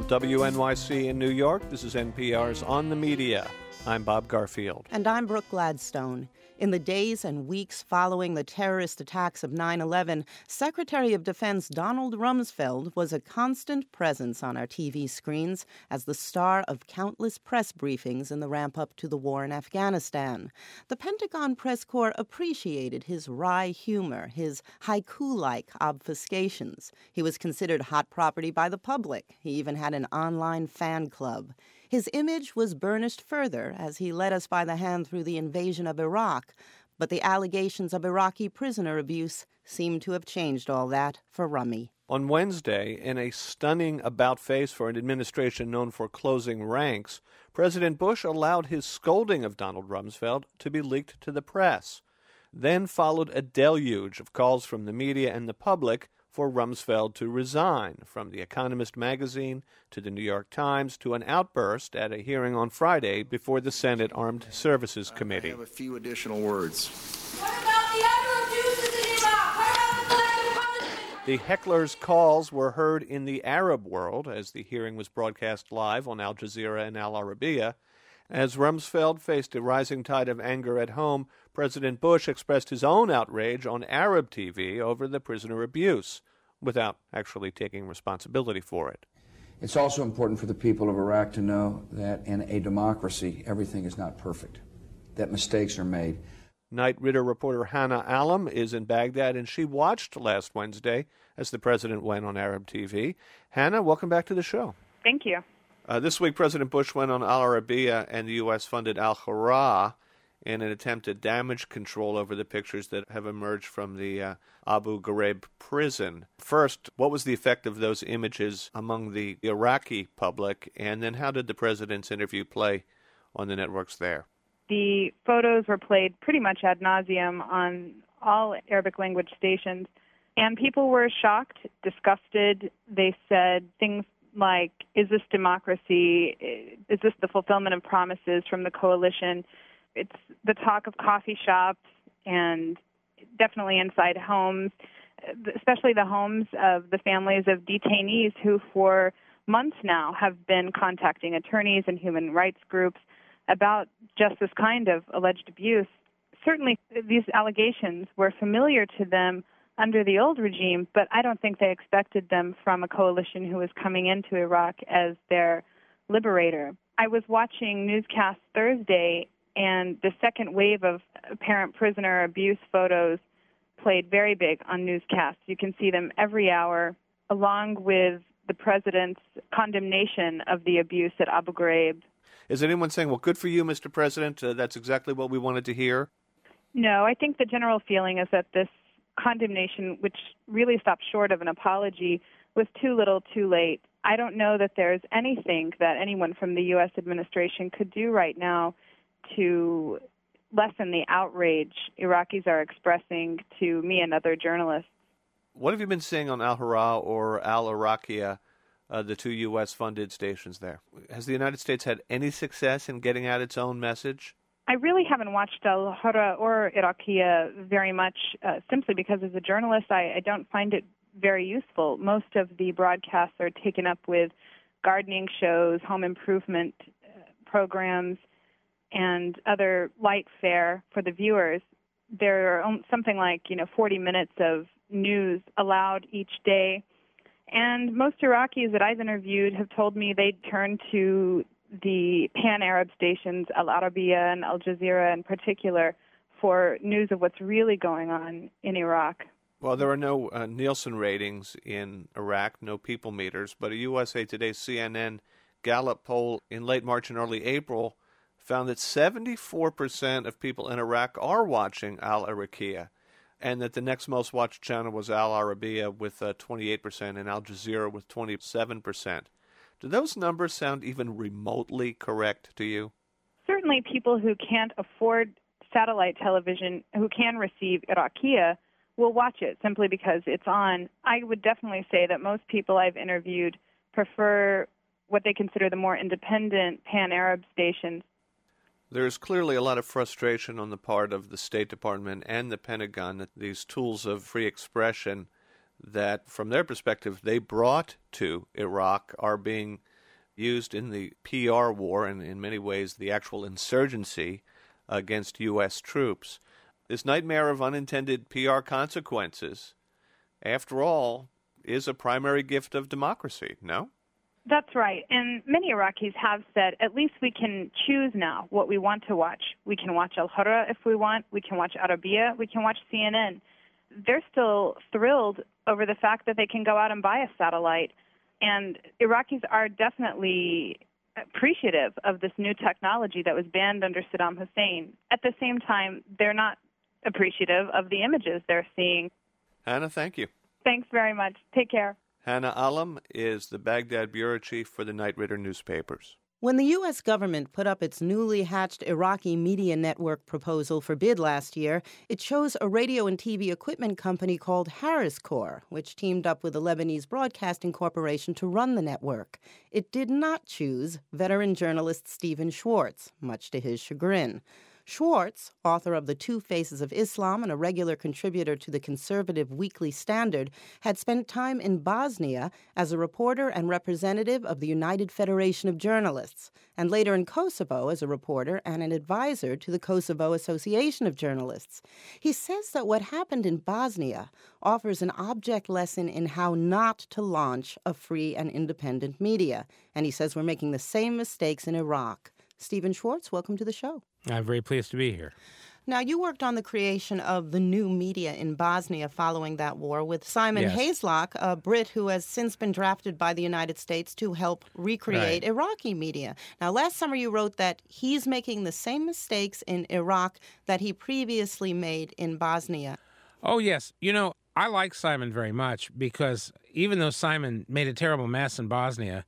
From WNYC in New York, this is NPR's On the Media. I'm Bob Garfield. And I'm Brooke Gladstone. In the days and weeks following the terrorist attacks of 9/11, Secretary of Defense Donald Rumsfeld was a constant presence on our TV screens as the star of countless press briefings in the ramp-up to the war in Afghanistan. The Pentagon Press Corps appreciated his wry humor, his haiku-like obfuscations. He was considered hot property by the public. He even had an online fan club. His image was burnished further as he led us by the hand through the invasion of Iraq, but the allegations of Iraqi prisoner abuse seem to have changed all that for Rummy. On Wednesday, in a stunning about-face for an administration known for closing ranks, President Bush allowed his scolding of Donald Rumsfeld to be leaked to the press. Then followed a deluge of calls from the media and the public for Rumsfeld to resign, from The Economist magazine to the New York Times to an outburst at a hearing on Friday before the Senate Armed Services Committee. I have a few additional words. What about the other abuses in Iraq? What about the flag punishment? The heckler's calls were heard in the Arab world as the hearing was broadcast live on Al Jazeera and Al Arabiya. As Rumsfeld faced a rising tide of anger at home, President Bush expressed his own outrage on Arab TV over the prisoner abuse, without actually taking responsibility for it. It's also important for the people of Iraq to know that in a democracy, everything is not perfect, that mistakes are made. Knight Ridder reporter Hannah Alam is in Baghdad, and she watched last Wednesday as the president went on Arab TV. Hannah, welcome back to the show. Thank you. This week, President Bush went on Al Arabiya, and the U.S. funded Al-Hurra in an attempt to damage control over the pictures that have emerged from the Abu Ghraib prison. First, what was the effect of those images among the Iraqi public, and then how did the president's interview play on the networks there? The photos were played pretty much ad nauseum on all Arabic language stations, and people were shocked, disgusted. They said things like, is this democracy? Is this the fulfillment of promises from the coalition? It's the talk of coffee shops and definitely inside homes, especially the homes of the families of detainees who for months now have been contacting attorneys and human rights groups about just this kind of alleged abuse. Certainly these allegations were familiar to them under the old regime, but I don't think they expected them from a coalition who was coming into Iraq as their liberator. I was watching newscasts Thursday, and the second wave of apparent prisoner abuse photos played very big on newscasts. You can see them every hour, along with the president's condemnation of the abuse at Abu Ghraib. Is anyone saying, well, good for you, Mr. President, that's exactly what we wanted to hear? No, I think the general feeling is that this condemnation, which really stopped short of an apology, was too little too late. I don't know that there's anything that anyone from the U.S. administration could do right now to lessen the outrage Iraqis are expressing to me and other journalists. What have you been seeing on Al-Hurra or Al-Araqiya, the two U.S.-funded stations there? Has the United States had any success in getting out its own message? I really haven't watched Al-Hurra or Iraqiya very much, simply because as a journalist, I don't find it very useful. Most of the broadcasts are taken up with gardening shows, home improvement programs, and other light fare for the viewers. There are something like 40 minutes of news allowed each day. And most Iraqis that I've interviewed have told me they'd turn to the pan-Arab stations, Al Arabiya and Al Jazeera in particular, for news of what's really going on in Iraq. Well, there are no Nielsen ratings in Iraq, no people meters, but a USA Today CNN Gallup poll in late March and early April found that 74% of people in Iraq are watching Al Araqiya, and that the next most watched channel was Al Arabiya with 28% and Al Jazeera with 27%. Do those numbers sound even remotely correct to you? Certainly people who can't afford satellite television, who can receive Iraqiya, will watch it simply because it's on. I would definitely say that most people I've interviewed prefer what they consider the more independent pan-Arab stations. There's clearly a lot of frustration on the part of the State Department and the Pentagon that these tools of free expression that, from their perspective, they brought to Iraq are being used in the PR war and in many ways the actual insurgency against U.S. troops. This nightmare of unintended PR consequences, after all, is a primary gift of democracy, no? That's right. And many Iraqis have said, at least we can choose now what we want to watch. We can watch Al-Hurra if we want. We can watch Arabiya. We can watch CNN. They're still thrilled over the fact that they can go out and buy a satellite. And Iraqis are definitely appreciative of this new technology that was banned under Saddam Hussein. At the same time, they're not appreciative of the images they're seeing. Hannah, thank you. Thanks very much. Take care. Hannah Alam is the Baghdad bureau chief for the Knight Ridder newspapers. When the U.S. government put up its newly hatched Iraqi media network proposal for bid last year, it chose a radio and TV equipment company called Harris Corp, which teamed up with the Lebanese Broadcasting Corporation to run the network. It did not choose veteran journalist Stephen Schwartz, much to his chagrin. Schwartz, author of The Two Faces of Islam and a regular contributor to the conservative Weekly Standard, had spent time in Bosnia as a reporter and representative of the United Federation of Journalists, and later in Kosovo as a reporter and an advisor to the Kosovo Association of Journalists. He says that what happened in Bosnia offers an object lesson in how not to launch a free and independent media, and he says we're making the same mistakes in Iraq. Stephen Schwartz, welcome to the show. I'm very pleased to be here. Now, you worked on the creation of the new media in Bosnia following that war with Simon Hayeslock, a Brit who has since been drafted by the United States to help recreate Iraqi media. Now, last summer you wrote that he's making the same mistakes in Iraq that he previously made in Bosnia. Oh, yes. You know, I like Simon very much because even though Simon made a terrible mess in Bosnia,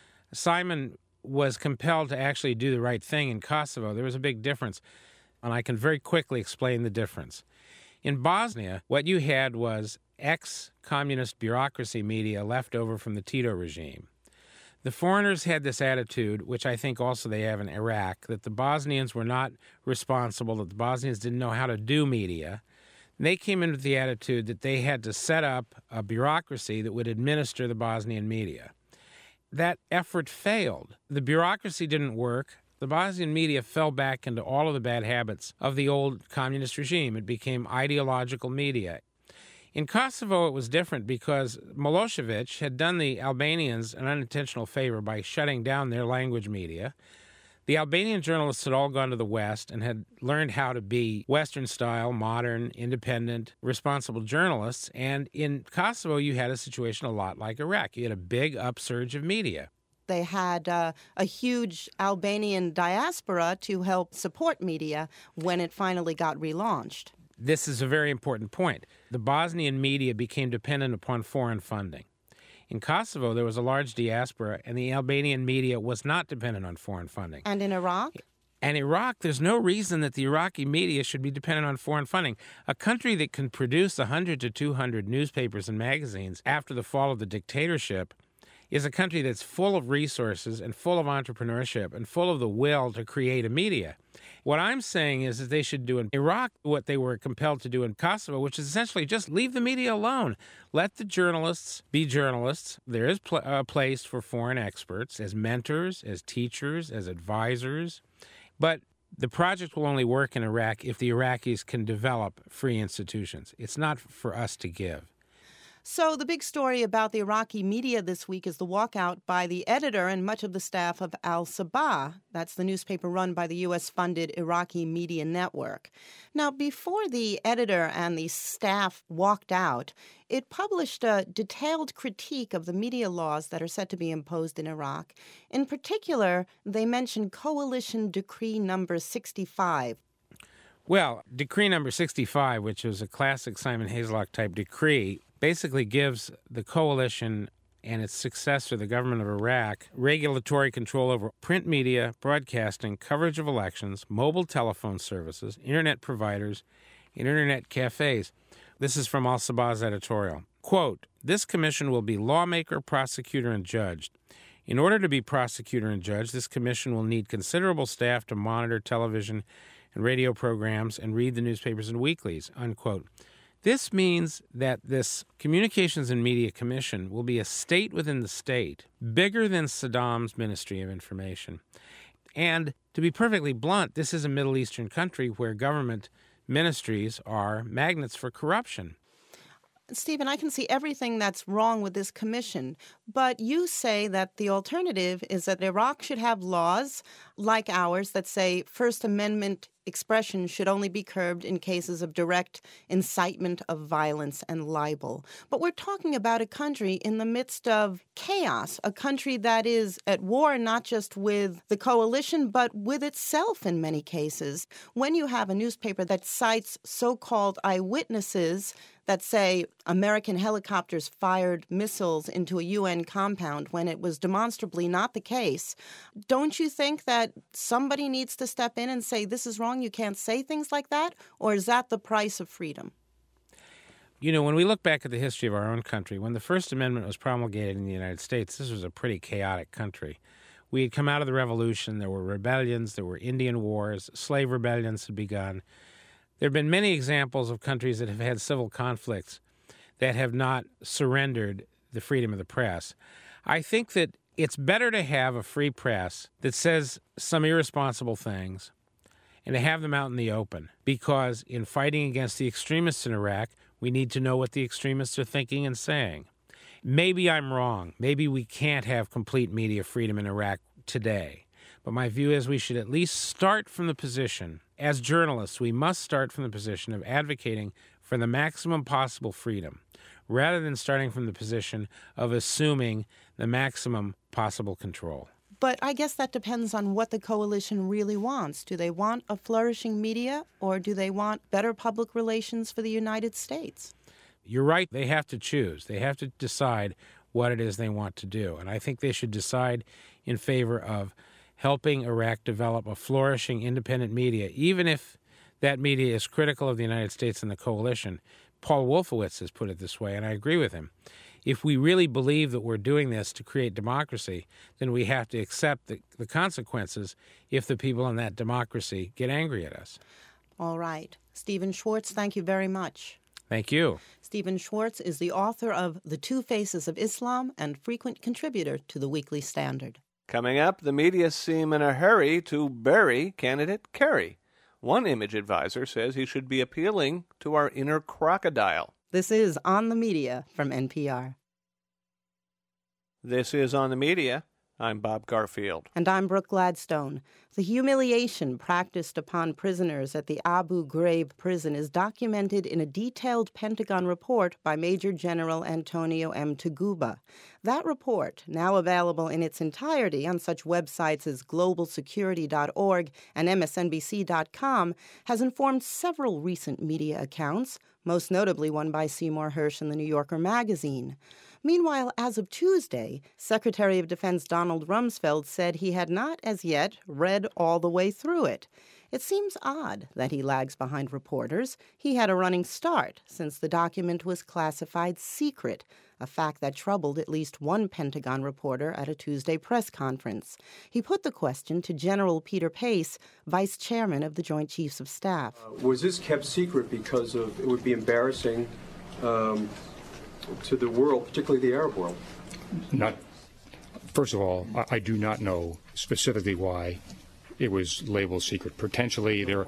Simon was compelled to actually do the right thing in Kosovo. There was a big difference, and I can very quickly explain the difference. In Bosnia, what you had was ex-communist bureaucracy media left over from the Tito regime. The foreigners had this attitude, which I think also they have in Iraq, that the Bosnians were not responsible, that the Bosnians didn't know how to do media. And they came in with the attitude that they had to set up a bureaucracy that would administer the Bosnian media. That effort failed. The bureaucracy didn't work. The Bosnian media fell back into all of the bad habits of the old communist regime. It became ideological media. In Kosovo, it was different because Milosevic had done the Albanians an unintentional favor by shutting down their language media. The Albanian journalists had all gone to the West and had learned how to be Western-style, modern, independent, responsible journalists. And in Kosovo, you had a situation a lot like Iraq. You had a big upsurge of media. They had a huge Albanian diaspora to help support media when it finally got relaunched. This is a very important point. The Bosnian media became dependent upon foreign funding. In Kosovo, there was a large diaspora, and the Albanian media was not dependent on foreign funding. And in Iraq? And Iraq, there's no reason that the Iraqi media should be dependent on foreign funding. A country that can produce 100 to 200 newspapers and magazines after the fall of the dictatorship is a country that's full of resources and full of entrepreneurship and full of the will to create a media. What I'm saying is that they should do in Iraq what they were compelled to do in Kosovo, which is essentially just leave the media alone. Let the journalists be journalists. There is a place for foreign experts as mentors, as teachers, as advisors. But the project will only work in Iraq if the Iraqis can develop free institutions. It's not for us to give. So the big story about the Iraqi media this week is the walkout by the editor and much of the staff of Al-Sabah. That's the newspaper run by the U.S.-funded Iraqi Media Network. Now, before the editor and the staff walked out, it published a detailed critique of the media laws that are set to be imposed in Iraq. In particular, they mentioned Coalition Decree Number 65. Well, Decree Number 65, which was a classic Simon Hayeslock-type decree, basically gives the coalition and its successor, the government of Iraq, regulatory control over print media, broadcasting, coverage of elections, mobile telephone services, internet providers, and internet cafes. This is from Al-Sabah's editorial. Quote, "This commission will be lawmaker, prosecutor, and judge. In order to be prosecutor and judge, this commission will need considerable staff to monitor television and radio programs and read the newspapers and weeklies," unquote. This means that this Communications and Media Commission will be a state within the state, bigger than Saddam's Ministry of Information. And to be perfectly blunt, this is a Middle Eastern country where government ministries are magnets for corruption. Stephen, I can see everything that's wrong with this commission, but you say that the alternative is that Iraq should have laws like ours that say First Amendment expression should only be curbed in cases of direct incitement of violence and libel. But we're talking about a country in the midst of chaos, a country that is at war not just with the coalition, but with itself in many cases. When you have a newspaper that cites so-called eyewitnesses that say American helicopters fired missiles into a UN compound when it was demonstrably not the case, don't you think that somebody needs to step in and say, this is wrong, you can't say things like that? Or is that the price of freedom? You know, when we look back at the history of our own country, when the First Amendment was promulgated in the United States, this was a pretty chaotic country. We had come out of the Revolution, there were rebellions, there were Indian wars, slave rebellions had begun. There have been many examples of countries that have had civil conflicts that have not surrendered the freedom of the press. I think that it's better to have a free press that says some irresponsible things and to have them out in the open, because in fighting against the extremists in Iraq, we need to know what the extremists are thinking and saying. Maybe I'm wrong. Maybe we can't have complete media freedom in Iraq today. But my view is we should at least start from the position, as journalists, we must start from the position of advocating for the maximum possible freedom, rather than starting from the position of assuming the maximum possible control. But I guess that depends on what the coalition really wants. Do they want a flourishing media, or do they want better public relations for the United States? You're right. They have to choose. They have to decide what it is they want to do. And I think they should decide in favor of helping Iraq develop a flourishing independent media, even if that media is critical of the United States and the coalition. Paul Wolfowitz has put it this way, and I agree with him. If we really believe that we're doing this to create democracy, then we have to accept the consequences if the people in that democracy get angry at us. All right. Stephen Schwartz, thank you very much. Thank you. Stephen Schwartz is the author of The Two Faces of Islam and frequent contributor to the Weekly Standard. Coming up, the media seem in a hurry to bury candidate Kerry. One image advisor says he should be appealing to our inner crocodile. This is On the Media from NPR. This is On the Media. I'm Bob Garfield. And I'm Brooke Gladstone. The humiliation practiced upon prisoners at the Abu Ghraib prison is documented in a detailed Pentagon report by Major General Antonio M. Taguba. That report, now available in its entirety on such websites as globalsecurity.org and msnbc.com, has informed several recent media accounts, most notably one by Seymour Hersh in the New Yorker magazine. Meanwhile, as of Tuesday, Secretary of Defense Donald Rumsfeld said he had not as yet read all the way through it. It seems odd that he lags behind reporters. He had a running start since the document was classified secret, a fact that troubled at least one Pentagon reporter at a Tuesday press conference. He put the question to General Peter Pace, Vice Chairman of the Joint Chiefs of Staff. Was this kept secret because of it would be embarrassing to the world, particularly the Arab world? First of all, I do not know specifically why it was labeled secret. Potentially there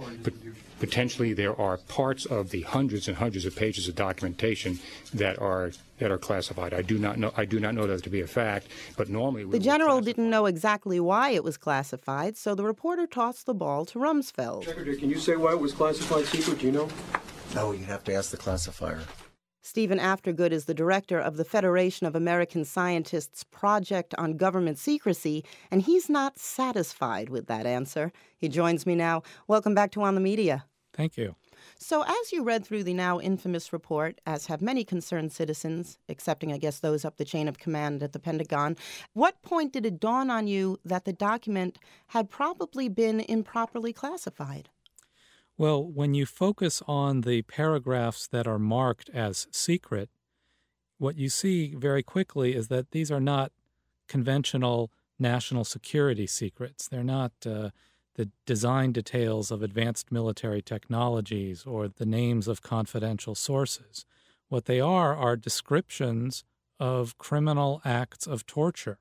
are parts of the hundreds and hundreds of pages of documentation that are classified. I do not know that to be a fact, but normally the general didn't know exactly why it was classified, so the reporter tossed the ball to Rumsfeld. Secretary, can you say why it was classified secret? Do you know? No, you'd have to ask the classifier. Stephen Aftergood is the director of the Federation of American Scientists' Project on Government Secrecy, and he's not satisfied with that answer. He joins me now. Welcome back to On the Media. Thank you. So as you read through the now infamous report, as have many concerned citizens, excepting, I guess, those up the chain of command at the Pentagon, what point did it dawn on you that the document had probably been improperly classified? Well, when you focus on the paragraphs that are marked as secret, what you see very quickly is that these are not conventional national security secrets. They're not the design details of advanced military technologies or the names of confidential sources. What they are descriptions of criminal acts of torture.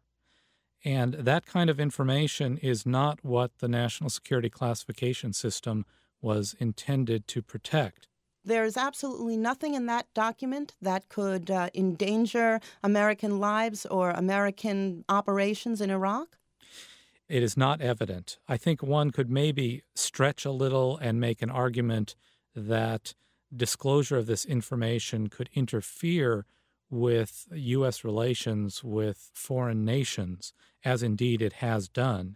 And that kind of information is not what the National Security Classification System was intended to protect. There's absolutely nothing in that document that could endanger American lives or American operations in Iraq? It is not evident. I think one could maybe stretch a little and make an argument that disclosure of this information could interfere with U.S. relations with foreign nations, as indeed it has done.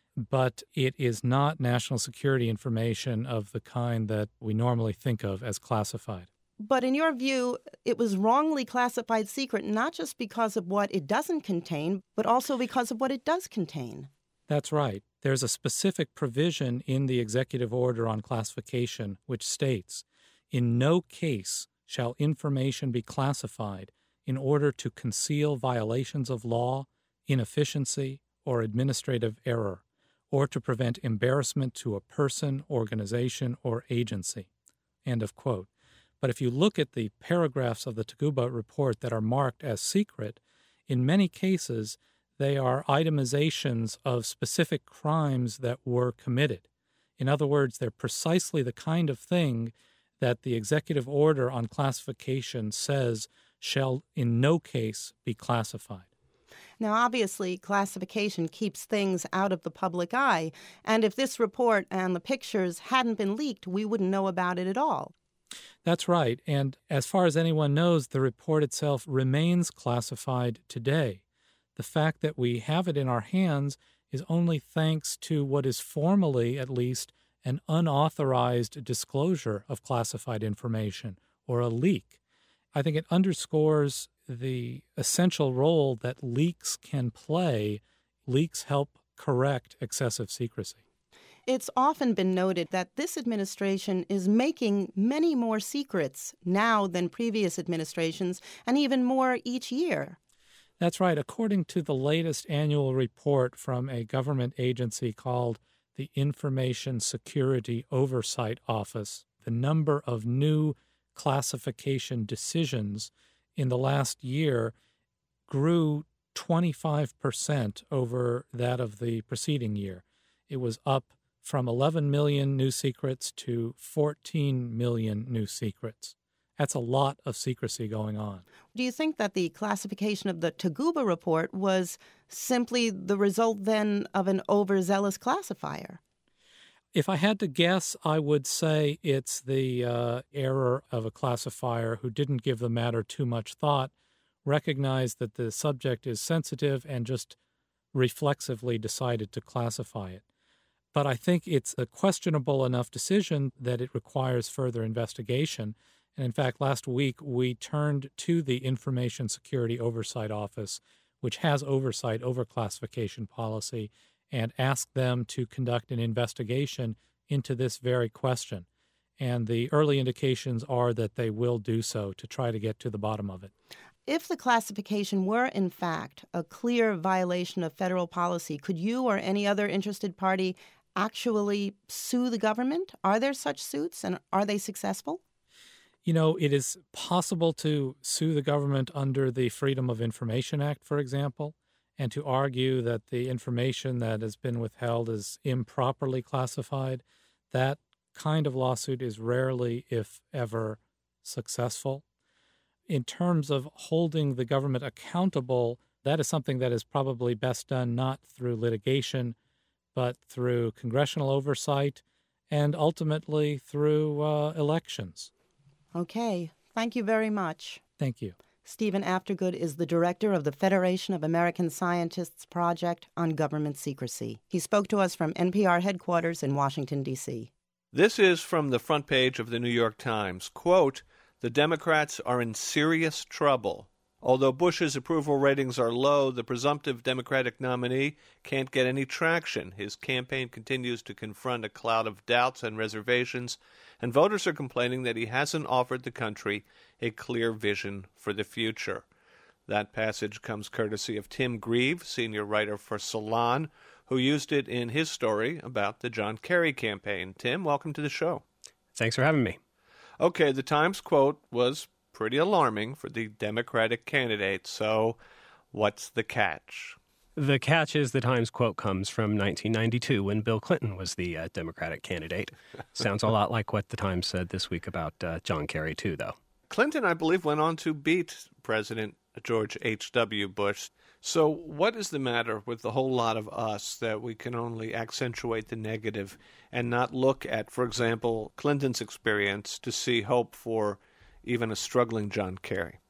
But it is not national security information of the kind that we normally think of as classified. But in your view, it was wrongly classified secret, not just because of what it doesn't contain, but also because of what it does contain. That's right. There's a specific provision in the Executive Order on Classification which states, "In no case shall information be classified in order to conceal violations of law, inefficiency, or administrative error, or to prevent embarrassment to a person, organization, or agency." End of quote. But if you look at the paragraphs of the Taguba report that are marked as secret, in many cases they are itemizations of specific crimes that were committed. In other words, they're precisely the kind of thing that the Executive Order on Classification says shall in no case be classified. Now, obviously, classification keeps things out of the public eye, and if this report and the pictures hadn't been leaked, we wouldn't know about it at all. That's right, and as far as anyone knows, the report itself remains classified today. The fact that we have it in our hands is only thanks to what is formally, at least, an unauthorized disclosure of classified information, or a leak. I think it underscores the essential role that leaks can play. Leaks help correct excessive secrecy. It's often been noted that this administration is making many more secrets now than previous administrations, and even more each year. That's right. According to the latest annual report from a government agency called the Information Security Oversight Office, the number of new classification decisions in the last year grew 25% over that of the preceding year. It was up from 11 million new secrets to 14 million new secrets. That's a lot of secrecy going on. Do you think that the classification of the Taguba report was simply the result then of an overzealous classifier? If I had to guess, I would say it's the error of a classifier who didn't give the matter too much thought, recognized that the subject is sensitive, and just reflexively decided to classify it. But I think it's a questionable enough decision that it requires further investigation. And in fact, last week we turned to the Information Security Oversight Office, which has oversight over classification policy, and asked them to conduct an investigation into this very question. And the early indications are that they will do so to try to get to the bottom of it. If the classification were, in fact, a clear violation of federal policy, could you or any other interested party actually sue the government? Are there such suits, and are they successful? You know, it is possible to sue the government under the Freedom of Information Act, for example, and to argue that the information that has been withheld is improperly classified. That kind of lawsuit is rarely, if ever, successful. In terms of holding the government accountable, that is something that is probably best done not through litigation, but through congressional oversight and ultimately through elections. Okay. Thank you very much. Thank you. Stephen Aftergood is the director of the Federation of American Scientists Project on Government Secrecy. He spoke to us from NPR headquarters in Washington, D.C. This is from the front page of the New York Times. Quote, "The Democrats are in serious trouble. Although Bush's approval ratings are low, the presumptive Democratic nominee can't get any traction. His campaign continues to confront a cloud of doubts and reservations, and voters are complaining that he hasn't offered the country a clear vision for the future." That passage comes courtesy of Tim Grieve, senior writer for Salon, who used it in his story about the John Kerry campaign. Tim, welcome to the show. Thanks for having me. Okay, the Times quote was pretty alarming for the Democratic candidate, so what's the catch? The catch is the Times quote comes from 1992 when Bill Clinton was the Democratic candidate. Sounds a lot like what the Times said this week about John Kerry, too, though. Clinton, I believe, went on to beat President George H.W. Bush. So what is the matter with the whole lot of us that we can only accentuate the negative and not look at, for example, Clinton's experience to see hope for even a struggling John Kerry?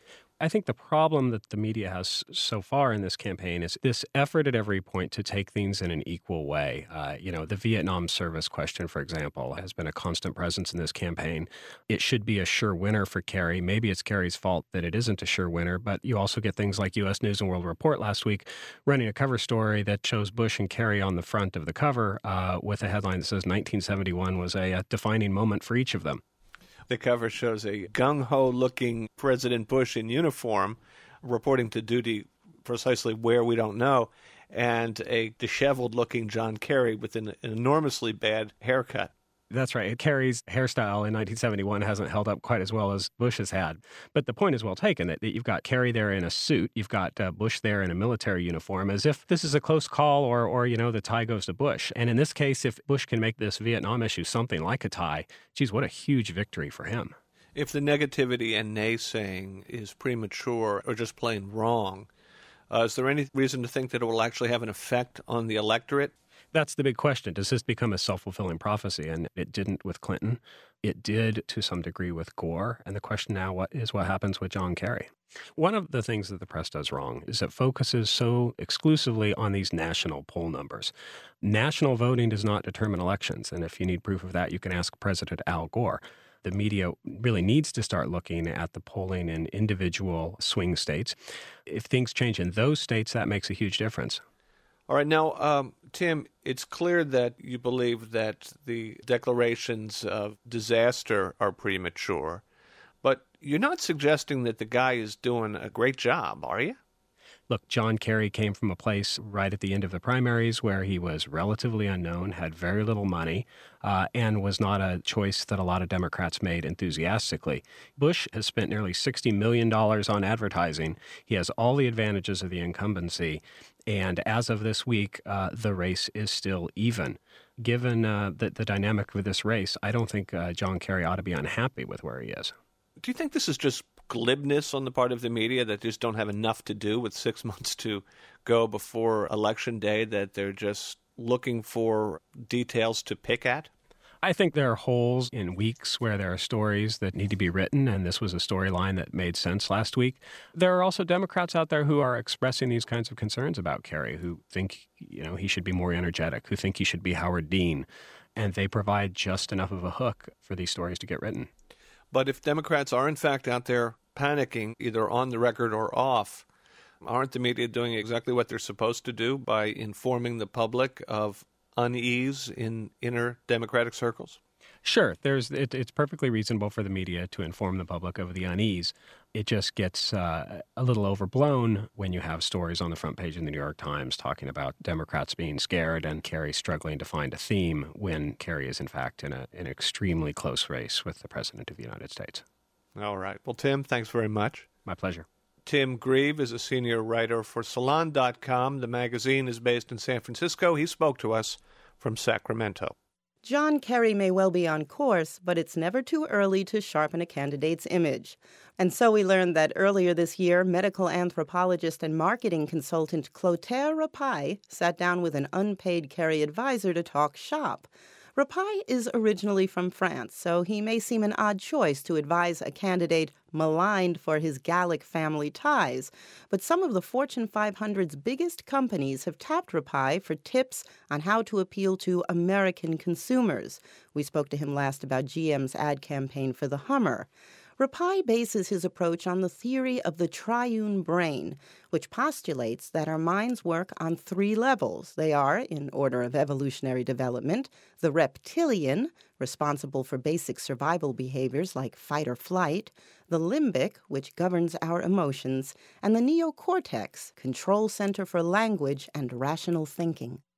I think the problem that the media has so far in this campaign is this effort at every point to take things in an equal way. The Vietnam service question, for example, has been a constant presence in this campaign. It should be a sure winner for Kerry. Maybe it's Kerry's fault that it isn't a sure winner, but you also get things like U.S. News & World Report last week running a cover story that shows Bush and Kerry on the front of the cover with a headline that says 1971 was a defining moment for each of them. The cover shows a gung-ho-looking President Bush in uniform reporting to duty precisely where we don't know, and a disheveled-looking John Kerry with an enormously bad haircut. That's right. Kerry's hairstyle in 1971 hasn't held up quite as well as Bush has had. But the point is well taken, that you've got Kerry there in a suit, you've got Bush there in a military uniform, as if this is a close call or the tie goes to Bush. And in this case, if Bush can make this Vietnam issue something like a tie, geez, what a huge victory for him. If the negativity and naysaying is premature or just plain wrong, is there any reason to think that it will actually have an effect on the electorate? That's the big question. Does this become a self-fulfilling prophecy? And it didn't with Clinton. It did to some degree with Gore. And the question now what happens with John Kerry? One of the things that the press does wrong is it focuses so exclusively on these national poll numbers. National voting does not determine elections. And if you need proof of that, you can ask President Al Gore. The media really needs to start looking at the polling in individual swing states. If things change in those states, that makes a huge difference. All right. Now, Tim, it's clear that you believe that the declarations of disaster are premature, but you're not suggesting that the guy is doing a great job, are you? Look, John Kerry came from a place right at the end of the primaries where he was relatively unknown, had very little money, and was not a choice that a lot of Democrats made enthusiastically. Bush has spent nearly $60 million on advertising. He has all the advantages of the incumbency. And as of this week, the race is still even. Given the dynamic of this race, I don't think John Kerry ought to be unhappy with where he is. Do you think this is just glibness on the part of the media that just don't have enough to do with 6 months to go before Election Day, that they're just looking for details to pick at? I think there are holes in weeks where there are stories that need to be written, and this was a storyline that made sense last week. There are also Democrats out there who are expressing these kinds of concerns about Kerry, who think, he should be more energetic, who think he should be Howard Dean, and they provide just enough of a hook for these stories to get written. But if Democrats are in fact out there panicking, either on the record or off, aren't the media doing exactly what they're supposed to do by informing the public of unease in inner Democratic circles? Sure. It's perfectly reasonable for the media to inform the public of the unease. It just gets a little overblown when you have stories on the front page of the New York Times talking about Democrats being scared and Kerry struggling to find a theme when Kerry is, in fact, in an extremely close race with the President of the United States. All right. Well, Tim, thanks very much. My pleasure. Tim Grieve is a senior writer for Salon.com. The magazine is based in San Francisco. He spoke to us from Sacramento. John Kerry may well be on course, but it's never too early to sharpen a candidate's image. And so we learned that earlier this year, medical anthropologist and marketing consultant Clotaire Rapaille sat down with an unpaid Kerry advisor to talk shop. Rapaille is originally from France, so he may seem an odd choice to advise a candidate maligned for his Gallic family ties. But some of the Fortune 500's biggest companies have tapped Rapaille for tips on how to appeal to American consumers. We spoke to him last about GM's ad campaign for the Hummer. Rapaille bases his approach on the theory of the triune brain, which postulates that our minds work on 3 levels. They are, in order of evolutionary development, the reptilian, responsible for basic survival behaviors like fight or flight, the limbic, which governs our emotions, and the neocortex, control center for language and rational thinking.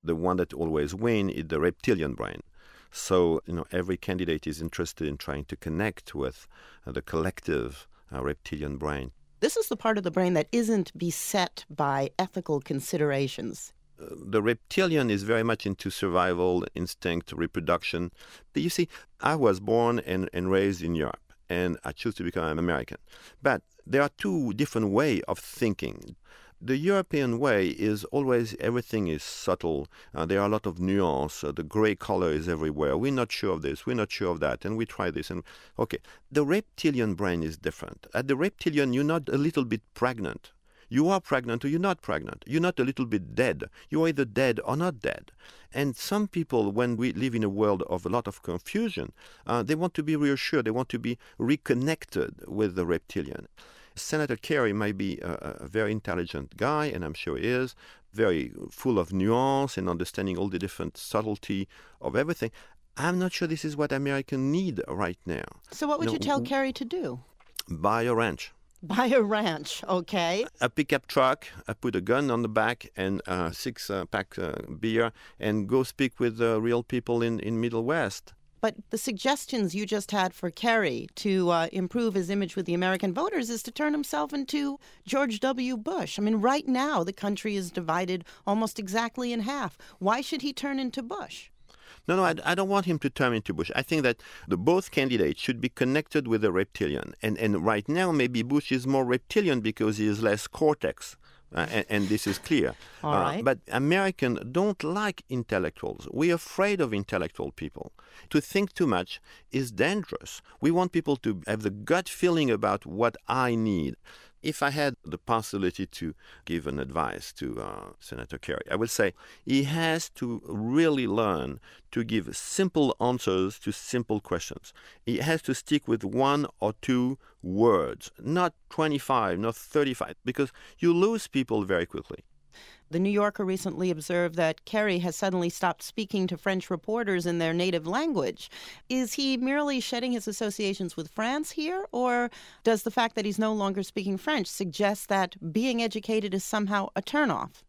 the one that always wins is the reptilian brain. So, every candidate is interested in trying to connect with the collective reptilian brain. This is the part of the brain that isn't beset by ethical considerations. The reptilian is very much into survival, instinct, reproduction. You see, I was born and raised in Europe, and I choose to become an American. But there are two different ways of thinking. The European way is always everything is subtle. There are a lot of nuance. The gray color is everywhere. We're not sure of this. We're not sure of that. And we try this. And okay, the reptilian brain is different. At the reptilian, you're not a little bit pregnant. You are pregnant or you're not pregnant. You're not a little bit dead. You're either dead or not dead. And some people, when we live in a world of a lot of confusion, they want to be reassured. They want to be reconnected with the reptilian. Senator Kerry might be a very intelligent guy, and I'm sure he is, very full of nuance and understanding all the different subtlety of everything. I'm not sure this is what Americans need right now. So what would you tell Kerry to do? Buy a ranch. Buy a ranch, okay. A pickup truck, put a gun on the back and a six-pack beer, and go speak with real people in Middle West. But the suggestions you just had for Kerry to improve his image with the American voters is to turn himself into George W. Bush. I mean, right now the country is divided almost exactly in half. Why should he turn into Bush? No, I don't want him to turn into Bush. I think that both candidates should be connected with the reptilian. And right now, maybe Bush is more reptilian because he is less cortex. And this is clear. All right. But Americans don't like intellectuals. We're afraid of intellectual people. To think too much is dangerous. We want people to have the gut feeling about what I need. If I had the possibility to give an advice to Senator Kerry, I would say he has to really learn to give simple answers to simple questions. He has to stick with 1 or 2 words, not 25, not 35, because you lose people very quickly. The New Yorker recently observed that Kerry has suddenly stopped speaking to French reporters in their native language. Is he merely shedding his associations with France here, or does the fact that he's no longer speaking French suggest that being educated is somehow a turnoff?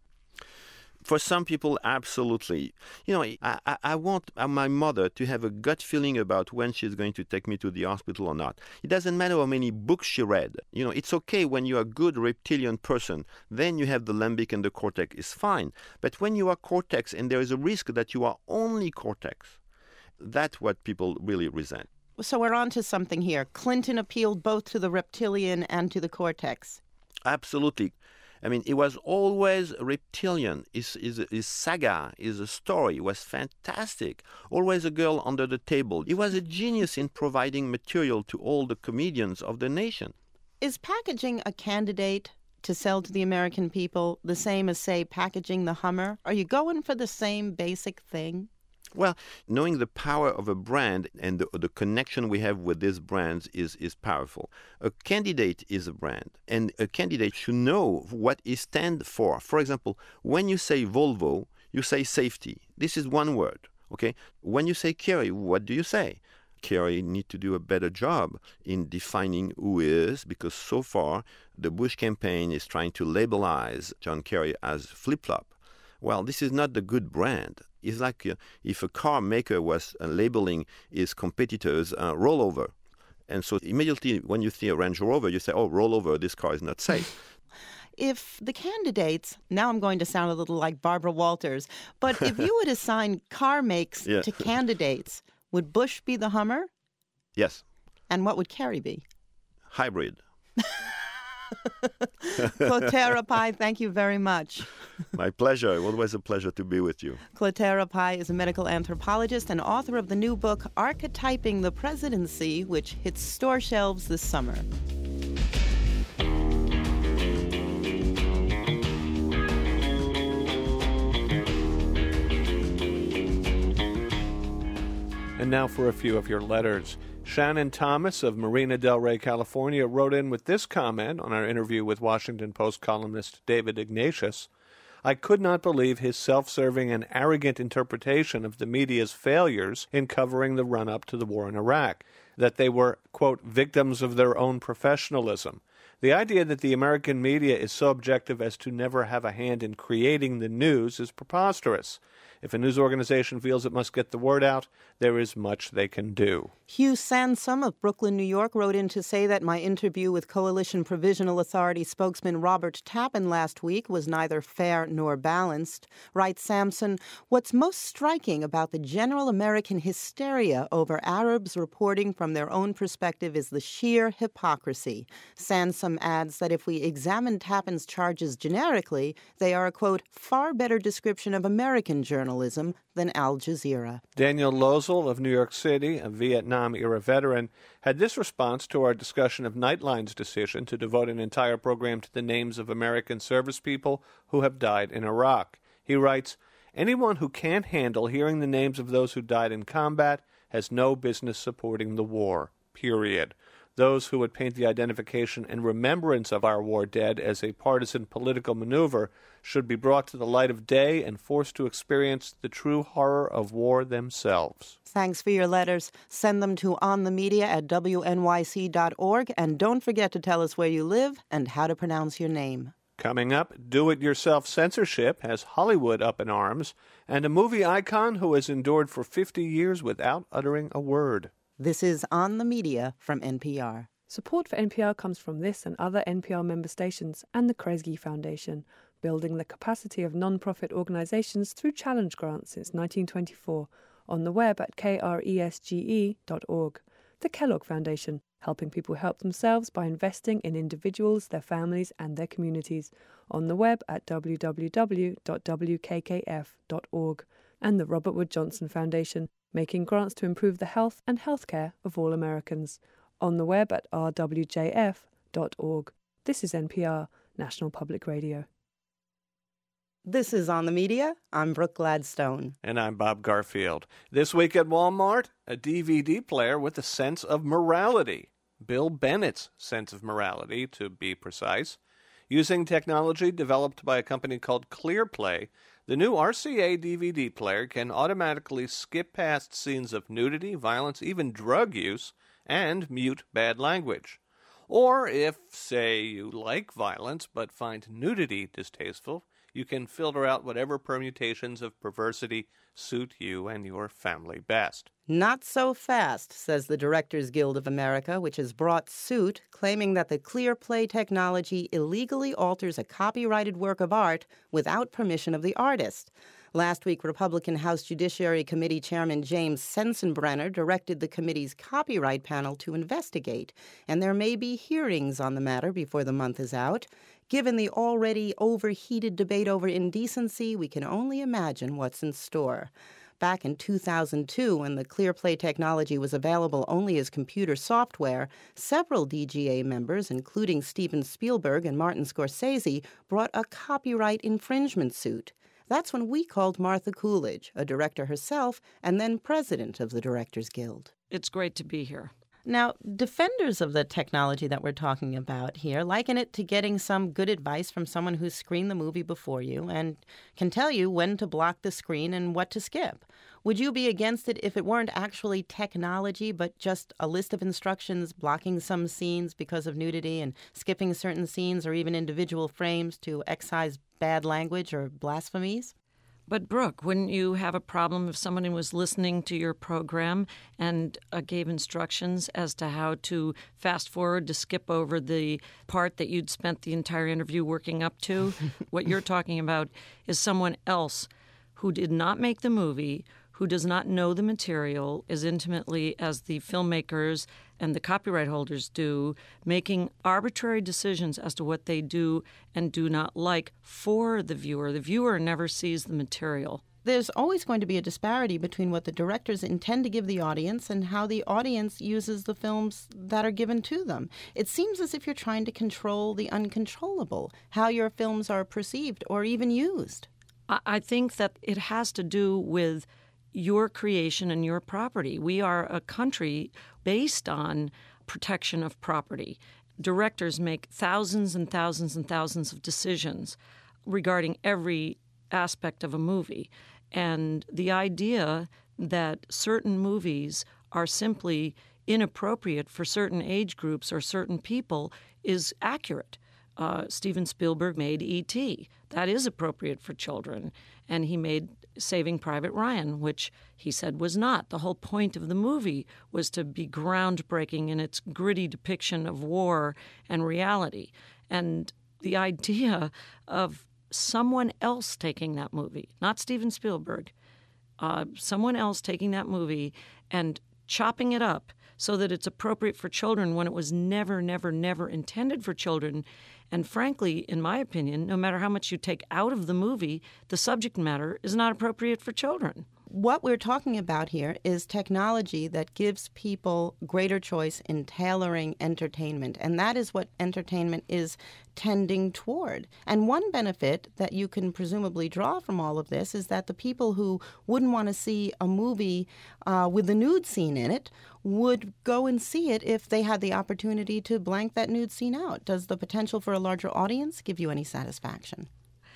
For some people, absolutely. I want my mother to have a gut feeling about when she's going to take me to the hospital or not. It doesn't matter how many books she read. It's okay when you're a good reptilian person, then you have the limbic and the cortex is fine. But when you are cortex and there is a risk that you are only cortex, that's what people really resent. So we're on to something here. Clinton appealed both to the reptilian and to the cortex. Absolutely. I mean, it was always reptilian. His saga, his story was fantastic. Always a girl under the table. He was a genius in providing material to all the comedians of the nation. Is packaging a candidate to sell to the American people the same as, say, packaging the Hummer? Are you going for the same basic thing? Well, knowing the power of a brand and the connection we have with these brands is powerful. A candidate is a brand, and a candidate should know what it stands for. For example, when you say Volvo, you say safety. This is one word, okay? When you say Kerry, what do you say? Kerry need to do a better job in defining who he is, because so far the Bush campaign is trying to labelize John Kerry as flip-flop. Well, this is not the good brand. It's like if a car maker was labeling his competitors rollover. And so immediately when you see a Range Rover, you say, oh, rollover, this car is not safe. If the candidates, now I'm going to sound a little like Barbara Walters, but if you would assign car makes to candidates, would Bush be the Hummer? Yes. And what would Kerry be? Hybrid. Clotaire Rapaille, thank you very much. My pleasure. Always a pleasure to be with you. Clotaire Rapaille is a medical anthropologist and author of the new book, Archetyping the Presidency, which hits store shelves this summer. And now for a few of your letters. Shannon Thomas of Marina Del Rey, California, wrote in with this comment on our interview with Washington Post columnist David Ignatius. I could not believe his self-serving and arrogant interpretation of the media's failures in covering the run-up to the war in Iraq, that they were, quote, victims of their own professionalism. The idea that the American media is so objective as to never have a hand in creating the news is preposterous. If a news organization feels it must get the word out, there is much they can do. Hugh Sansom of Brooklyn, New York, wrote in to say that my interview with Coalition Provisional Authority spokesman Robert Tappan last week was neither fair nor balanced. Writes Samson, what's most striking about the general American hysteria over Arabs reporting from their own perspective is the sheer hypocrisy. Sansom adds that if we examine Tappan's charges generically, they are a, quote, far better description of American journalism than Al Jazeera. Daniel Lozel of New York City, a Vietnam-era veteran, had this response to our discussion of Nightline's decision to devote an entire program to the names of American service people who have died in Iraq. He writes, anyone who can't handle hearing the names of those who died in combat has no business supporting the war, period. Those who would paint the identification and remembrance of our war dead as a partisan political maneuver should be brought to the light of day and forced to experience the true horror of war themselves. Thanks for your letters. Send them to onthemedia@wnyc.org, and don't forget to tell us where you live and how to pronounce your name. Coming up, do-it-yourself censorship has Hollywood up in arms, and a movie icon who has endured for 50 years without uttering a word. This is On the Media from NPR. Support for NPR comes from this and other NPR member stations and the Kresge Foundation, building the capacity of non-profit organizations through challenge grants since 1924, on the web at kresge.org. The Kellogg Foundation, helping people help themselves by investing in individuals, their families, and their communities, on the web at www.wkkf.org. And the Robert Wood Johnson Foundation, making grants to improve the health and healthcare of all Americans, on the web at rwjf.org. This is NPR, National Public Radio. This is On the Media. I'm Brooke Gladstone. And I'm Bob Garfield. This week at Walmart, a DVD player with a sense of morality. Bill Bennett's sense of morality, to be precise. Using technology developed by a company called ClearPlay, the new RCA DVD player can automatically skip past scenes of nudity, violence, even drug use, and mute bad language. Or if, say, you like violence but find nudity distasteful, you can filter out whatever permutations of perversity suit you and your family best. Not so fast, says the Directors Guild of America, which has brought suit claiming that the ClearPlay technology illegally alters a copyrighted work of art without permission of the artist. Last week, Republican House Judiciary Committee Chairman James Sensenbrenner directed the committee's copyright panel to investigate, and there may be hearings on the matter before the month is out. Given the already overheated debate over indecency, we can only imagine what's in store. Back in 2002, when the ClearPlay technology was available only as computer software, several DGA members, including Steven Spielberg and Martin Scorsese, brought a copyright infringement suit. That's when we called Martha Coolidge, a director herself and then president of the Directors Guild. It's great to be here. Now, defenders of the technology that we're talking about here liken it to getting some good advice from someone who's screened the movie before you and can tell you when to block the screen and what to skip. Would you be against it if it weren't actually technology, but just a list of instructions blocking some scenes because of nudity and skipping certain scenes or even individual frames to excise bad language or blasphemies? But, Brooke, wouldn't you have a problem if someone was listening to your program and gave instructions as to how to fast forward to skip over the part that you'd spent the entire interview working up to? What you're talking about is someone else who did not make the movie, who does not know the material as intimately as the filmmakers and the copyright holders do, making arbitrary decisions as to what they do and do not like for the viewer. The viewer never sees the material. There's always going to be a disparity between what the directors intend to give the audience and how the audience uses the films that are given to them. It seems as if you're trying to control the uncontrollable, how your films are perceived or even used. I think that it has to do with your creation and your property. We are a country based on protection of property. Directors make thousands and thousands and thousands of decisions regarding every aspect of a movie. And the idea that certain movies are simply inappropriate for certain age groups or certain people is accurate. Steven Spielberg made E.T. That is appropriate for children. And he made Saving Private Ryan, which he said was not. The whole point of the movie was to be groundbreaking in its gritty depiction of war and reality. And the idea of someone else taking that movie, not Steven Spielberg, someone else taking that movie and chopping it up so that it's appropriate for children when it was never, never, never intended for children. And frankly, in my opinion, no matter how much you take out of the movie, the subject matter is not appropriate for children. What we're talking about here is technology that gives people greater choice in tailoring entertainment, and that is what entertainment is tending toward. And one benefit that you can presumably draw from all of this is that the people who wouldn't want to see a movie with a nude scene in it would go and see it if they had the opportunity to blank that nude scene out. Does the potential for a larger audience give you any satisfaction?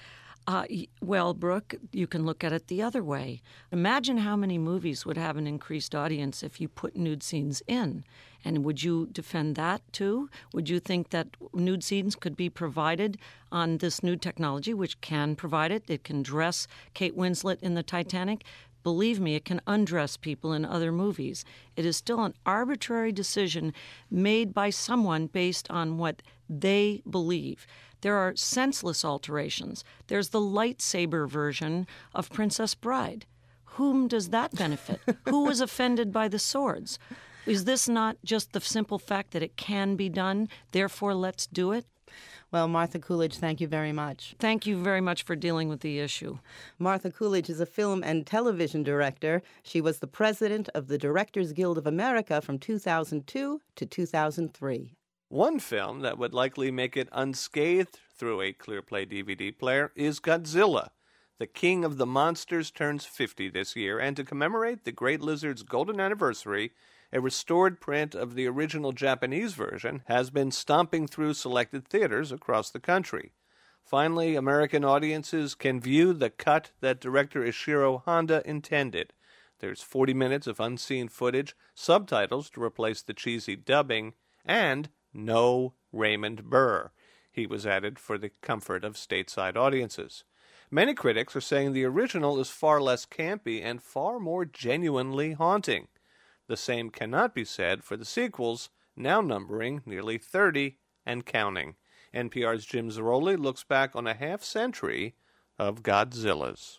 Well, Brooke, you can look at it the other way. Imagine how many movies would have an increased audience if you put nude scenes in. And would you defend that, too? Would you think that nude scenes could be provided on this new technology, which can provide it? It can dress Kate Winslet in the Titanic. Believe me, it can undress people in other movies. It is still an arbitrary decision made by someone based on what they believe. There are senseless alterations. There's the lightsaber version of Princess Bride. Whom does that benefit? Who was offended by the swords? Is this not just the simple fact that it can be done, therefore let's do it? Well, Martha Coolidge, thank you very much. Thank you very much for dealing with the issue. Martha Coolidge is a film and television director. She was the president of the Directors Guild of America from 2002 to 2003. One film that would likely make it unscathed through a ClearPlay DVD player is Godzilla. The King of the Monsters turns 50 this year, and to commemorate the Great Lizard's golden anniversary, a restored print of the original Japanese version has been stomping through selected theaters across the country. Finally, American audiences can view the cut that director Ishiro Honda intended. There's 40 minutes of unseen footage, subtitles to replace the cheesy dubbing, and no Raymond Burr. He was added for the comfort of stateside audiences. Many critics are saying the original is far less campy and far more genuinely haunting. The same cannot be said for the sequels, now numbering nearly 30 and counting. NPR's Jim Zarroli looks back on a half-century of Godzillas.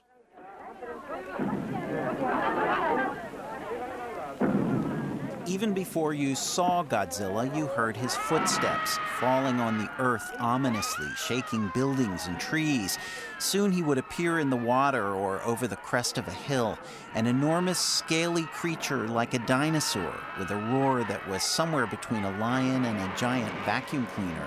Even before you saw Godzilla, you heard his footsteps falling on the earth ominously, shaking buildings and trees. Soon he would appear in the water or over the crest of a hill, an enormous, scaly creature like a dinosaur, with a roar that was somewhere between a lion and a giant vacuum cleaner.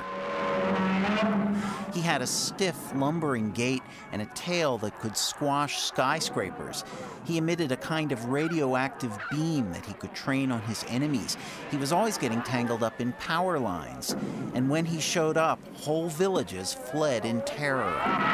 He had a stiff, lumbering gait and a tail that could squash skyscrapers. He emitted a kind of radioactive beam that he could train on his enemies. He was always getting tangled up in power lines. And when he showed up, whole villages fled in terror.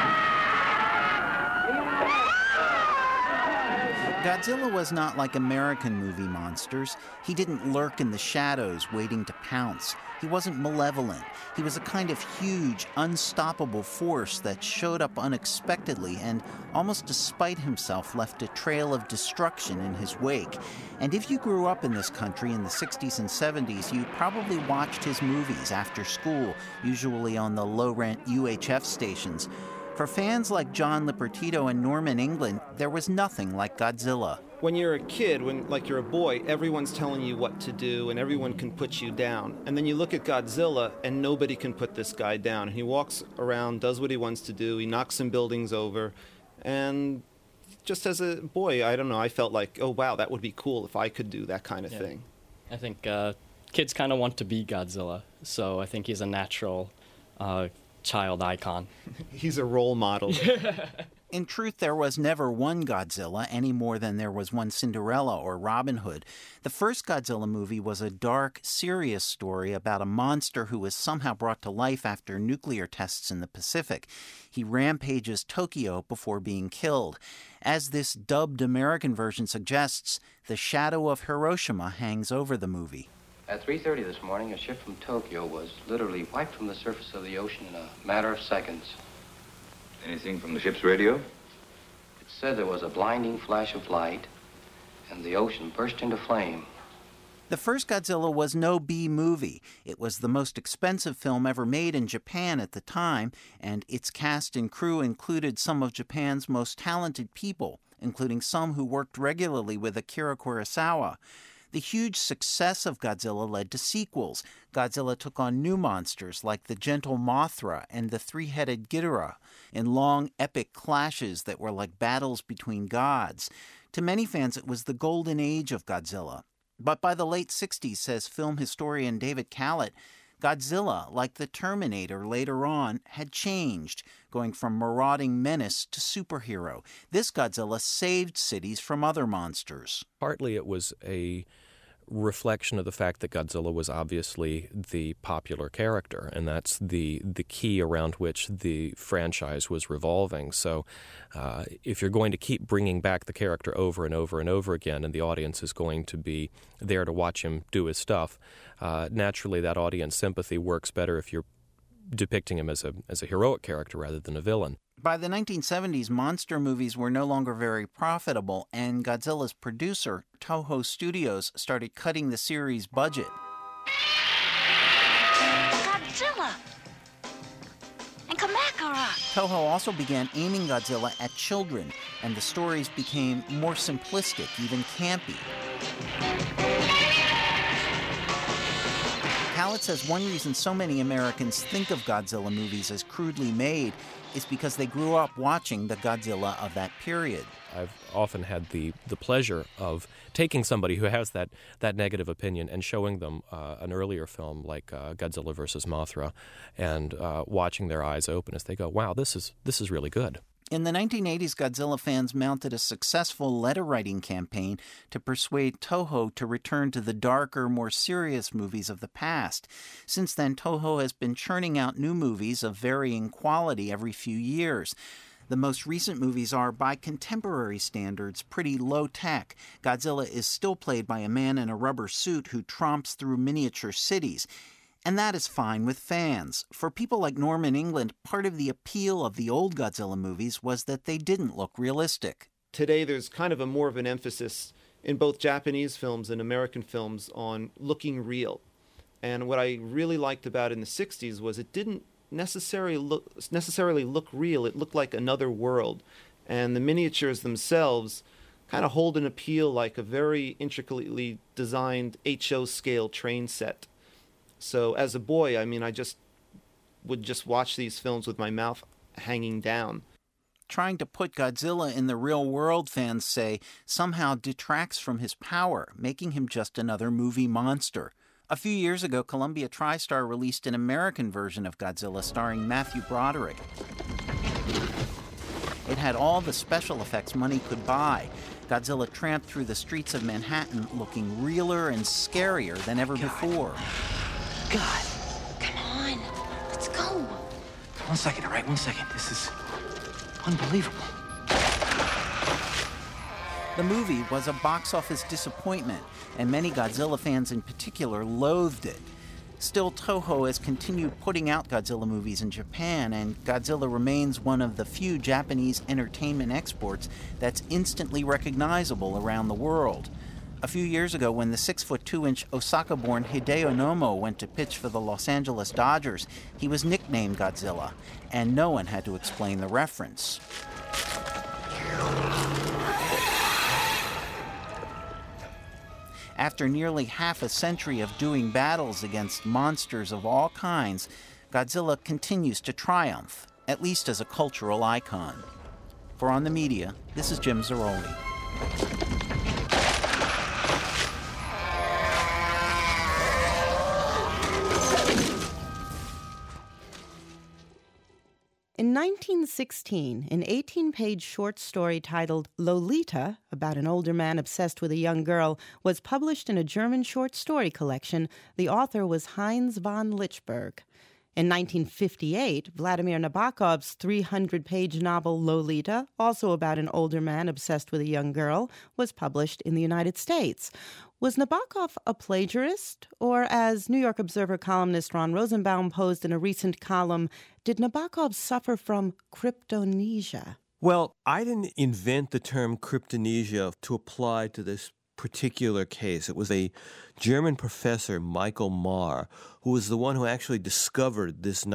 Godzilla was not like American movie monsters. He didn't lurk in the shadows waiting to pounce. He wasn't malevolent. He was a kind of huge, unstoppable force that showed up unexpectedly and, almost despite himself, left a trail of destruction in his wake. And if you grew up in this country in the 60s and 70s, you probably watched his movies after school, usually on the low-rent UHF stations. For fans like John Lipertito and Norman England, there was nothing like Godzilla. When you're a kid, like you're a boy, everyone's telling you what to do and everyone can put you down. And then you look at Godzilla and nobody can put this guy down. He walks around, does what he wants to do, he knocks some buildings over. And just as a boy, I don't know, I felt like, oh wow, that would be cool if I could do that kind of thing. I think kids kind of want to be Godzilla, so I think he's a natural child icon. He's a role model. In truth, there was never one Godzilla any more than there was one Cinderella or Robin Hood. The first Godzilla movie was a dark, serious story about a monster who was somehow brought to life after nuclear tests in the Pacific. He rampages Tokyo before being killed. As this dubbed American version suggests, the shadow of Hiroshima hangs over the movie. At 3:30 this morning, a ship from Tokyo was literally wiped from the surface of the ocean in a matter of seconds. Anything from the ship's radio? It said there was a blinding flash of light, and the ocean burst into flame. The first Godzilla was no B movie. It was the most expensive film ever made in Japan at the time, and its cast and crew included some of Japan's most talented people, including some who worked regularly with Akira Kurosawa. The huge success of Godzilla led to sequels. Godzilla took on new monsters like the gentle Mothra and the three-headed Ghidorah in long, epic clashes that were like battles between gods. To many fans, it was the golden age of Godzilla. But by the late 60s, says film historian David Callett, Godzilla, like the Terminator later on, had changed, going from marauding menace to superhero. This Godzilla saved cities from other monsters. Partly it was a reflection of the fact that Godzilla was obviously the popular character, and that's the key around which the franchise was revolving. So if you're going to keep bringing back the character over and over and over again, and the audience is going to be there to watch him do his stuff, naturally that audience sympathy works better if you're depicting him as a heroic character rather than a villain. By the 1970s, monster movies were no longer very profitable, and Godzilla's producer, Toho Studios, started cutting the series' budget. Godzilla! And Kamakura! Toho also began aiming Godzilla at children, and the stories became more simplistic, even campy. Callett says one reason so many Americans think of Godzilla movies as crudely made is because they grew up watching the Godzilla of that period. I've often had the pleasure of taking somebody who has that negative opinion and showing them an earlier film like Godzilla vs. Mothra, and watching their eyes open as they go, wow, this is really good. In the 1980s, Godzilla fans mounted a successful letter-writing campaign to persuade Toho to return to the darker, more serious movies of the past. Since then, Toho has been churning out new movies of varying quality every few years. The most recent movies are, by contemporary standards, pretty low-tech. Godzilla is still played by a man in a rubber suit who tromps through miniature cities. And that is fine with fans. For people like Norman England, part of the appeal of the old Godzilla movies was that they didn't look realistic. Today there's kind of more of an emphasis in both Japanese films and American films on looking real. And what I really liked about it in the 60s was it didn't necessarily look real. It looked like another world. And the miniatures themselves kind of hold an appeal like a very intricately designed HO scale train set. So as a boy, I mean, I would just watch these films with my mouth hanging down. Trying to put Godzilla in the real world, fans say, somehow detracts from his power, making him just another movie monster. A few years ago, Columbia TriStar released an American version of Godzilla starring Matthew Broderick. It had all the special effects money could buy. Godzilla tramped through the streets of Manhattan looking realer and scarier than ever before. God, come on. Let's go. 1 second, all right? 1 second. This is unbelievable. The movie was a box office disappointment, and many Godzilla fans in particular loathed it. Still, Toho has continued putting out Godzilla movies in Japan, and Godzilla remains one of the few Japanese entertainment exports that's instantly recognizable around the world. A few years ago, when the 6'2" Osaka-born Hideo Nomo went to pitch for the Los Angeles Dodgers, he was nicknamed Godzilla, and no one had to explain the reference. After nearly half a century of doing battles against monsters of all kinds, Godzilla continues to triumph, at least as a cultural icon. For On the Media, this is Jim Zaroli. In 1916, an 18-page short story titled Lolita, about an older man obsessed with a young girl, was published in a German short story collection. The author was Heinz von Lichberg. In 1958, Vladimir Nabokov's 300-page novel Lolita, also about an older man obsessed with a young girl, was published in the United States. Was Nabokov a plagiarist? Or, as New York Observer columnist Ron Rosenbaum posed in a recent column, did Nabokov suffer from cryptomnesia? Well, I didn't invent the term cryptomnesia to apply to this particular case. It was a German professor, Michael Marr, who was the one who actually discovered this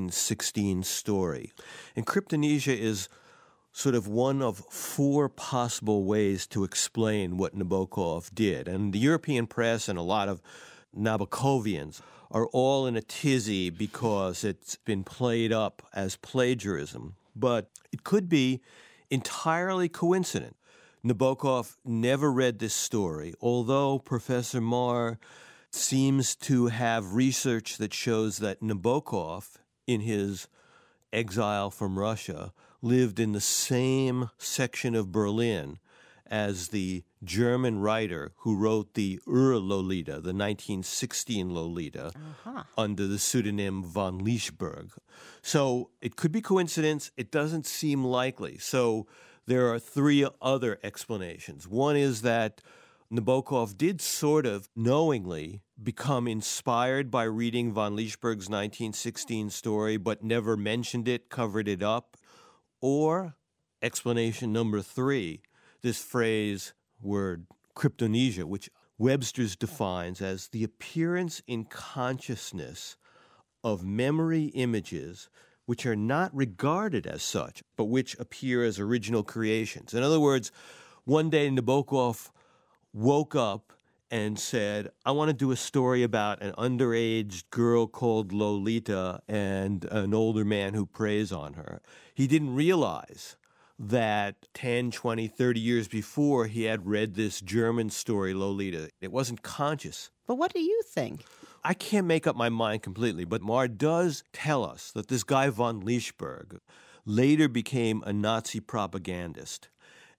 1916 story. And cryptomnesia is sort of one of four possible ways to explain what Nabokov did. And the European press and a lot of Nabokovians are all in a tizzy because it's been played up as plagiarism. But it could be entirely coincident. Nabokov never read this story, although Professor Marr seems to have research that shows that Nabokov, in his exile from Russia, lived in the same section of Berlin as the German writer who wrote the Lolita, the 1916 Lolita, under the pseudonym von Lischberg. So it could be coincidence. It doesn't seem likely. So there are three other explanations. One is that Nabokov did sort of knowingly become inspired by reading von Lischberg's 1916 story, but never mentioned it, covered it up. Or explanation number three, this phrase, word, cryptomnesia, which Webster's defines as the appearance in consciousness of memory images which are not regarded as such, but which appear as original creations. In other words, one day Nabokov woke up and said, I want to do a story about an underage girl called Lolita and an older man who preys on her. He didn't realize that 10, 20, 30 years before he had read this German story, Lolita. It wasn't conscious. But what do you think? I can't make up my mind completely, but Marr does tell us that this guy von Lischberg later became a Nazi propagandist.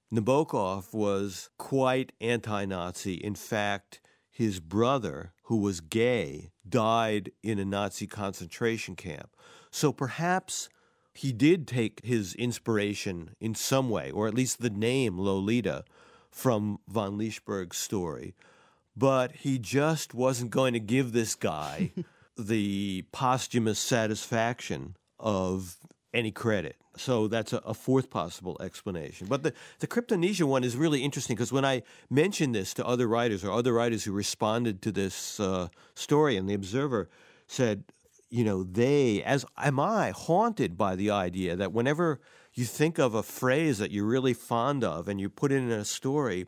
Nabokov was quite anti-Nazi. In fact, his brother, who was gay, died in a Nazi concentration camp. So perhaps he did take his inspiration in some way, or at least the name Lolita, from von Lischberg's story. But he just wasn't going to give this guy the posthumous satisfaction of any credit. So that's a fourth possible explanation. But the cryptomnesia one is really interesting because when I mentioned this to other writers or other writers who responded to this story, and the Observer said, you know, they, as am I, haunted by the idea that whenever you think of a phrase that you're really fond of and you put it in a story,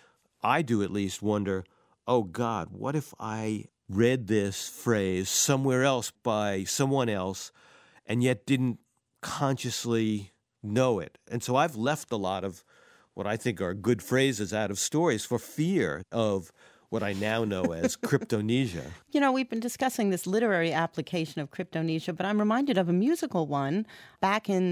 I do at least wonder, oh God, what if I read this phrase somewhere else by someone else and yet didn't consciously know it? And so I've left a lot of what I think are good phrases out of stories for fear of what I now know as cryptomnesia. You know, we've been discussing this literary application of cryptomnesia, but I'm reminded of a musical one. Back in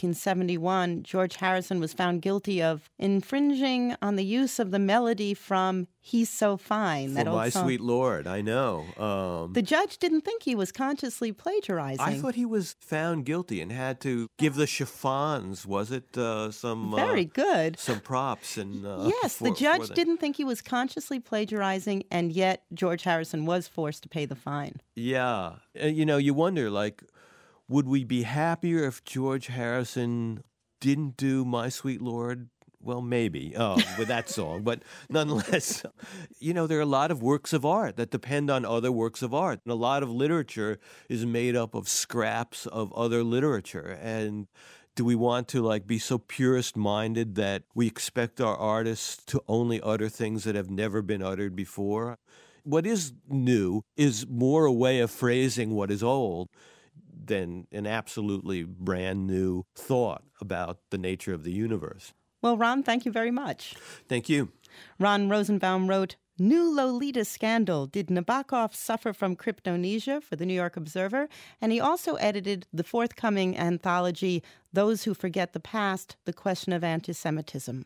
1971, George Harrison was found guilty of infringing on the use of the melody from He's So Fine. For My Sweet Lord, I know. The judge didn't think he was consciously plagiarizing. I thought he was found guilty and had to give the chiffons, was it? Some Very good. Some props. And yes, the judge didn't think he was consciously plagiarizing, and yet George Harrison was forced to pay the fine. Yeah. You know, you wonder, like, would we be happier if George Harrison didn't do My Sweet Lord? Well, maybe with that song. But nonetheless, you know, there are a lot of works of art that depend on other works of art. And a lot of literature is made up of scraps of other literature. And do we want to, like, be so purist-minded that we expect our artists to only utter things that have never been uttered before? What is new is more a way of phrasing what is old than an absolutely brand new thought about the nature of the universe. Well, Ron, thank you very much. Thank you. Ron Rosenbaum wrote, New Lolita Scandal, Did Nabokov Suffer from Cryptomnesia for the New York Observer? And he also edited the forthcoming anthology, Those Who Forget the Past, The Question of Anti-Semitism.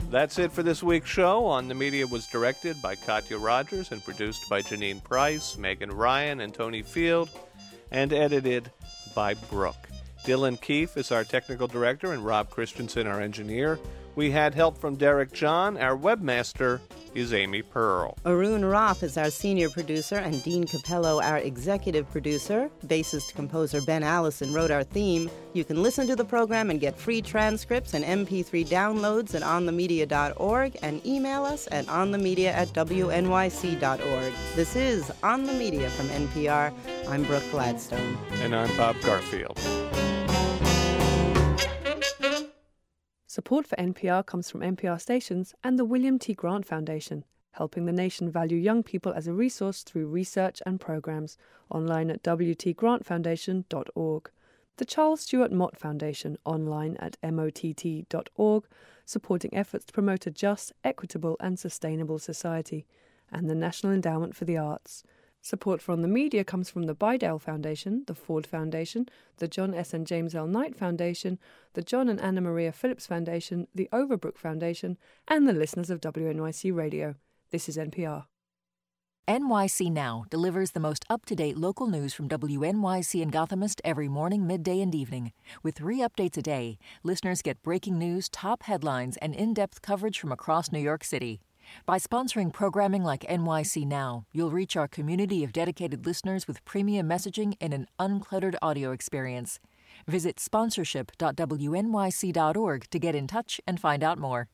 That's it for this week's show. On the Media was directed by Katya Rogers and produced by Janine Price, Megan Ryan, and Tony Field, and edited by Brooke. Dylan Keefe is our technical director and Rob Christensen our engineer. We had help from Derek John. Our webmaster is Amy Pearl. Arun Roth is our senior producer and Dean Capello our executive producer. Bassist-composer Ben Allison wrote our theme. You can listen to the program and get free transcripts and MP3 downloads at onthemedia.org and email us at onthemedia@wnyc.org. This is On the Media from NPR. I'm Brooke Gladstone. And I'm Bob Garfield. Support for NPR comes from NPR stations and the William T. Grant Foundation, helping the nation value young people as a resource through research and programs. Online at wtgrantfoundation.org. The Charles Stewart Mott Foundation, online at mott.org, supporting efforts to promote a just, equitable and sustainable society. And the National Endowment for the Arts. Support for On the Media comes from the Bidell Foundation, the Ford Foundation, the John S. and James L. Knight Foundation, the John and Anna Maria Phillips Foundation, the Overbrook Foundation, and the listeners of WNYC Radio. This is NPR. NYC Now delivers the most up-to-date local news from WNYC and Gothamist every morning, midday, and evening. With 3 updates a day, listeners get breaking news, top headlines, and in-depth coverage from across New York City. By sponsoring programming like NYC Now, you'll reach our community of dedicated listeners with premium messaging and an uncluttered audio experience. Visit sponsorship.wnyc.org to get in touch and find out more.